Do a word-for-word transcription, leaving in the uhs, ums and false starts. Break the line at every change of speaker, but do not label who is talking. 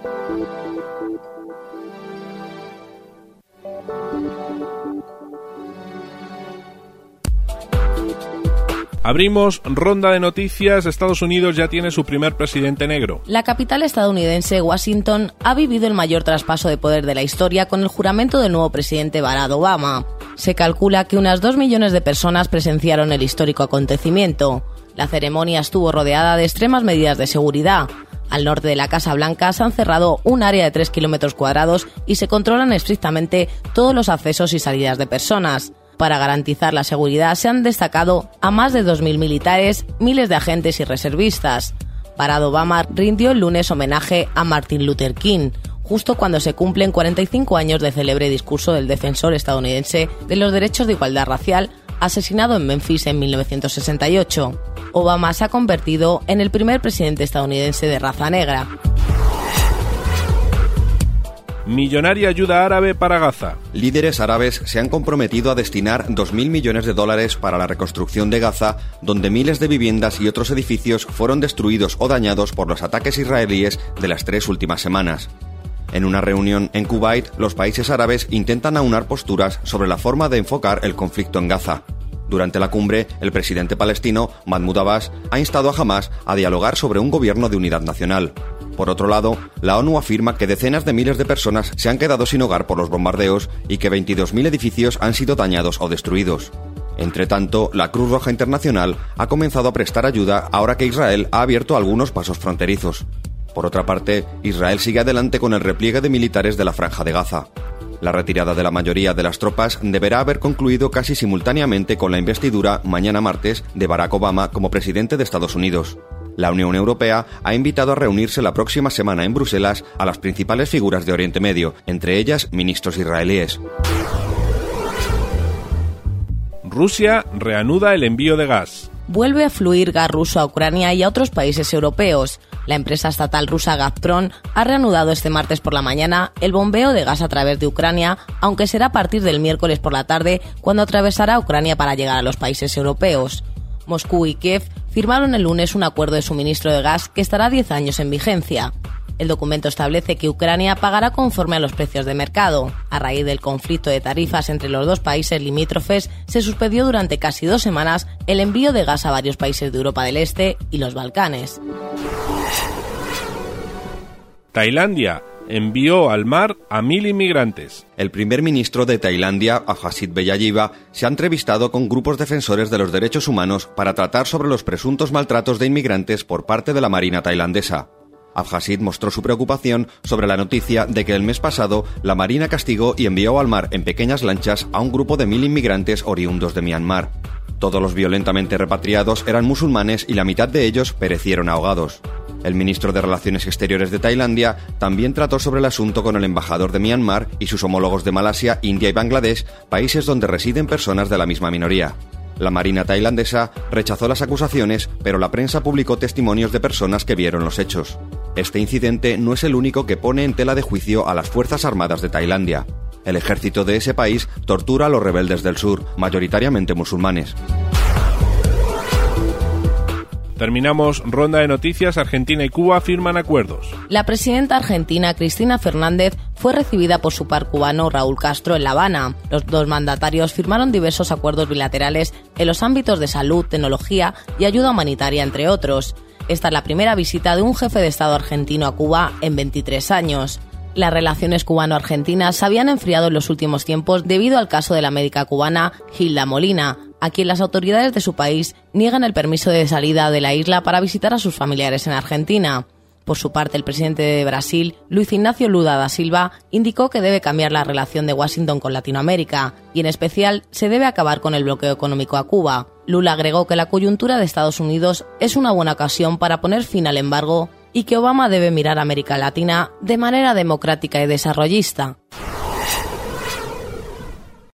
Abrimos ronda de noticias. Estados Unidos ya tiene su primer presidente negro.
La capital estadounidense, Washington, ha vivido el mayor traspaso de poder de la historia con el juramento del nuevo presidente Barack Obama. Se calcula que unas dos millones de personas presenciaron el histórico acontecimiento. La ceremonia estuvo rodeada de extremas medidas de seguridad. Al norte de la Casa Blanca se han cerrado un área de tres kilómetros cuadrados y se controlan estrictamente todos los accesos y salidas de personas. Para garantizar la seguridad se han destacado a más de dos mil militares, miles de agentes y reservistas. Barack Obama rindió el lunes homenaje a Martin Luther King, justo cuando se cumplen cuarenta y cinco años del célebre discurso del defensor estadounidense de los derechos de igualdad racial, asesinado en Memphis en mil novecientos sesenta y ocho. Obama se ha convertido en el primer presidente estadounidense de raza negra.
Millonaria ayuda árabe para Gaza.
Líderes árabes se han comprometido a destinar dos mil millones de dólares para la reconstrucción de Gaza, donde miles de viviendas y otros edificios fueron destruidos o dañados por los ataques israelíes de las tres últimas semanas. En una reunión en Kuwait, los países árabes intentan aunar posturas sobre la forma de enfocar el conflicto en Gaza. Durante la cumbre, el presidente palestino, Mahmoud Abbas, ha instado a Hamás a dialogar sobre un gobierno de unidad nacional. Por otro lado, la ONU afirma que decenas de miles de personas se han quedado sin hogar por los bombardeos y que veintidós mil edificios han sido dañados o destruidos. Entre tanto, la Cruz Roja Internacional ha comenzado a prestar ayuda ahora que Israel ha abierto algunos pasos fronterizos. Por otra parte, Israel sigue adelante con el repliegue de militares de la Franja de Gaza. La retirada de la mayoría de las tropas deberá haber concluido casi simultáneamente con la investidura, mañana martes, de Barack Obama como presidente de Estados Unidos. La Unión Europea ha invitado a reunirse la próxima semana en Bruselas a las principales figuras de Oriente Medio, entre ellas ministros israelíes.
Rusia reanuda el envío de gas.
Vuelve a fluir gas ruso a Ucrania y a otros países europeos. La empresa estatal rusa Gazprom ha reanudado este martes por la mañana el bombeo de gas a través de Ucrania, aunque será a partir del miércoles por la tarde cuando atravesará Ucrania para llegar a los países europeos. Moscú y Kiev firmaron el lunes un acuerdo de suministro de gas que estará diez años en vigencia. El documento establece que Ucrania pagará conforme a los precios de mercado. A raíz del conflicto de tarifas entre los dos países limítrofes, se suspendió durante casi dos semanas el envío de gas a varios países de Europa del Este y los Balcanes.
Tailandia envió al mar a mil inmigrantes.
El primer ministro de Tailandia, Abhasit Vejajiva, se ha entrevistado con grupos defensores de los derechos humanos para tratar sobre los presuntos maltratos de inmigrantes por parte de la Marina tailandesa. Abhasit mostró su preocupación sobre la noticia de que el mes pasado la Marina castigó y envió al mar en pequeñas lanchas a un grupo de mil inmigrantes oriundos de Myanmar. Todos los violentamente repatriados eran musulmanes y la mitad de ellos perecieron ahogados. El ministro de Relaciones Exteriores de Tailandia también trató sobre el asunto con el embajador de Myanmar y sus homólogos de Malasia, India y Bangladesh, países donde residen personas de la misma minoría. La Marina tailandesa rechazó las acusaciones, pero la prensa publicó testimonios de personas que vieron los hechos. Este incidente no es el único que pone en tela de juicio a las Fuerzas Armadas de Tailandia. El ejército de ese país tortura a los rebeldes del sur, mayoritariamente musulmanes.
Terminamos ronda de noticias. Argentina y Cuba firman acuerdos.
La presidenta argentina Cristina Fernández fue recibida por su par cubano Raúl Castro en La Habana. Los dos mandatarios firmaron diversos acuerdos bilaterales en los ámbitos de salud, tecnología y ayuda humanitaria, entre otros. Esta es la primera visita de un jefe de Estado argentino a Cuba en veintitrés años. Las relaciones cubano-argentinas se habían enfriado en los últimos tiempos debido al caso de la médica cubana Gilda Molina, a quien las autoridades de su país niegan el permiso de salida de la isla para visitar a sus familiares en Argentina. Por su parte, el presidente de Brasil, Luis Ignacio Lula da Silva, indicó que debe cambiar la relación de Washington con Latinoamérica y, en especial, se debe acabar con el bloqueo económico a Cuba. Lula agregó que la coyuntura de Estados Unidos es una buena ocasión para poner fin al embargo y que Obama debe mirar a América Latina de manera democrática y desarrollista.